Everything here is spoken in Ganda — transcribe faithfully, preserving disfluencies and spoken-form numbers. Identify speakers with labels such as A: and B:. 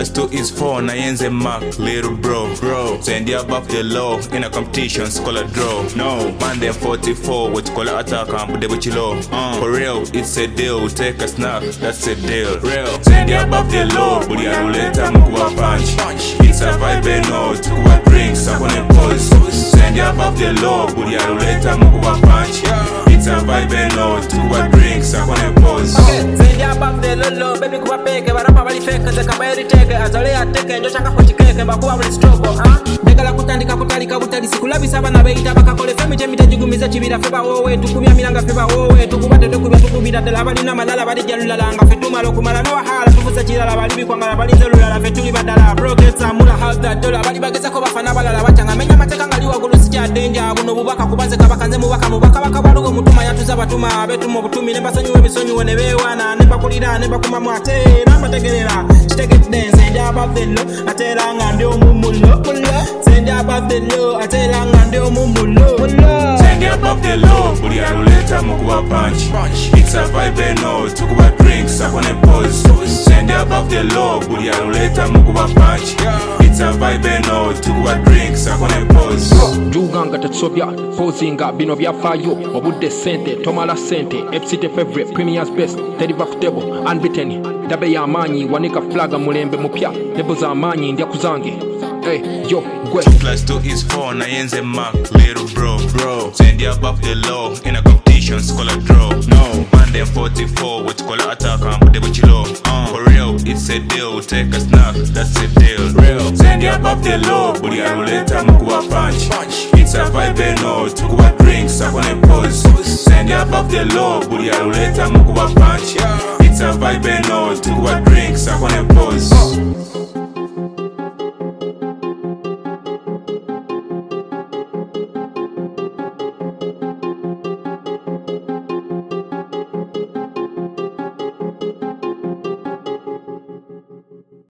A: plus two is four, na yenze mark, little bro, bro. Send you above the law, in a competition, scholar draw. No, man them forty-four, with scholar attack and put the below. Uh, for real, it's a deal, take a snack, that's a deal. Real, send you above the law, but you are later, mkuwa punch. It's a vibe, no, tukuwa drinks, I wanna pause. Send you above the law, but you are later, mkuwa punch. It's a vibe, no, tukuwa drinks, I wanna pause.
B: Okay, send you above the law, baby kuwa peke, barapa bali fake, nze kabairi teke, azole ya teke, njo chaka kwa chikeke, mbakuwa wale struggle, ha? Dekala kutandika kutali kabutali, sikulabi saba na beita, baka kole femi jemi tajigumiza chibira feba wowe, tukubia milanga feba wowe, tukubate tukubia tukubira tela bali na malala bali jalulala, fetuma lokumala no wahala, tufuza chilala bali bikwangala bali zelulala, fetuli badala, progress amula house that dollar, bali bageza ko bafana balala bachanga, menya mateka ngali wagulu sija danger, buno bubaka kubanze kabaka nze mubaka mubaka baka balugo mutuma yatuza batuma, betumo butumi nemba sanyu ebisonyu wene bewana, nemba kulira nemba kumamwa ate, namba tegerera, take it dance, send above the low, atela ngande omumulo, send above the low, atela ngande omumulo,
A: send above the low, buli aluleta mukuwa punch. It's a vibe, no, tukuwa drinks, I wanna pause. Send above the low, buli aluleta mukuwa punch. It's a vibe, no, tukuwa drinks, I wanna pause.
C: Juganga tetsobya, pozinga bino byafayo, obudde sente, tomala sente, epsite favorite, premier's best, teriva kutebo, unbeaten, dabe ya amanyi, wanika flaga mulembe mupya, nebo za amanyi ndya kuzange. Hey, yo, gwe.
A: two plus two is four, na yenze mark, little bro, bro. Send you above the law, in a competition, scholar draw. No, man them forty-four, with scholar attack and put the below. Uh, for real, it's a deal, take a snack, that's a deal. Real, send you above the law, but you are later, mukuwa punch. It's a vibe, no, tukuwa drinks, I wanna pause. Send you above the law, but you are later, mukuwa punch. It's a vibe, no, tukuwa drinks, I wanna pause.